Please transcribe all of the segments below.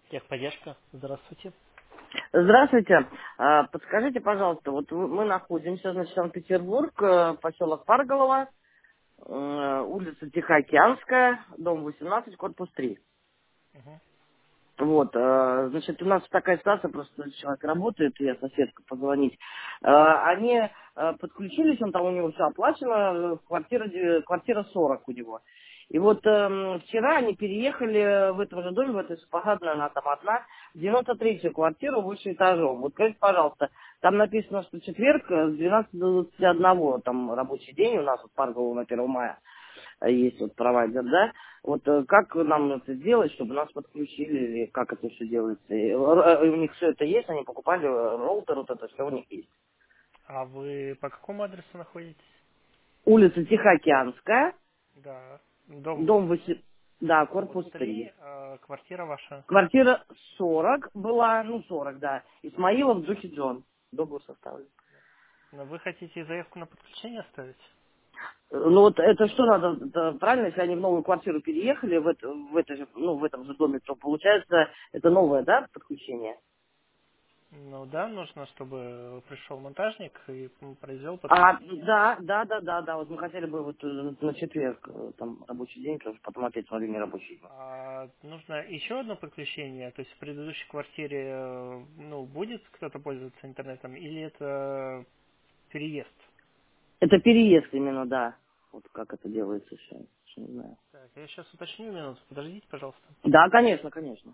Техподдержка, здравствуйте. Здравствуйте. Подскажите, пожалуйста, вот мы находимся, значит, Санкт-Петербург, поселок Парголово, улица Тихоокеанская, дом 18, корпус 3. Мгм. Вот, значит, у нас такая ситуация, просто человек работает, я соседка позвонить. Они подключились, он там у него все оплачено, квартира 40 у него. И вот вчера они переехали в этом же доме, в этой супогадной, она там одна, в 93-ю квартиру выше этажом. Вот скажите, пожалуйста, там написано, что четверг с 12 до 21, там рабочий день у нас, вот Парголово на 1 мая есть вот провайдер, да? Вот как нам это сделать, чтобы нас подключили, или как это все делается? У них все это есть, они покупали роутер, вот это все у них есть. А вы по какому адресу находитесь? Улица Тихоокеанская, Да. Дом дом 18, 8, да, корпус корпус 3. 3, квартира ваша. Квартира 40 была, ну 40, да. Исмаилов, Духи Джон. Договор составлен. Но вы хотите заявку на подключение оставить? Ну вот это что надо, это правильно, если они в новую квартиру переехали, в этом же доме, то получается это новое, да, подключение? Ну да, нужно, чтобы пришел монтажник и произвел подключение. Да. Вот мы хотели бы вот на четверг, там рабочий день, тоже потом опять смотрю нерабочий день. Нужно еще одно подключение, то есть в предыдущей квартире, ну, будет кто-то пользоваться интернетом, или это переезд? Это переезд именно, да. Вот как это делается еще не знаю. Так, я сейчас уточню минуту, подождите, пожалуйста. Да, конечно, конечно.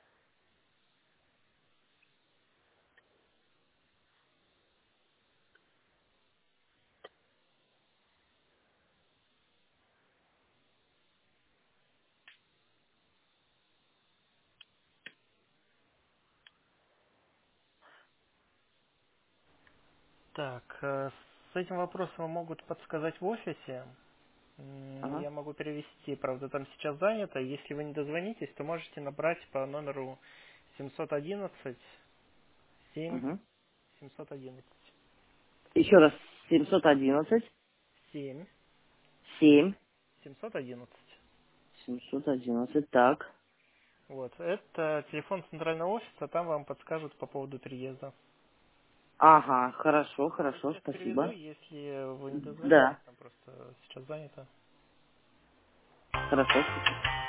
Так, с этим вопросом могут подсказать в офисе. Ага. Я могу перевести, правда, там сейчас занято. Если вы не дозвонитесь, то можете набрать по номеру 711 7 Угу. 711 Еще раз, 711, 7 7, 711. 711, так. Вот, это телефон центрального офиса, там вам подскажут по поводу переезда. Ага, хорошо, Я хорошо, сейчас переведу, спасибо. если вы не дозвонитесь, Да, там просто сейчас занято. хорошо, спасибо.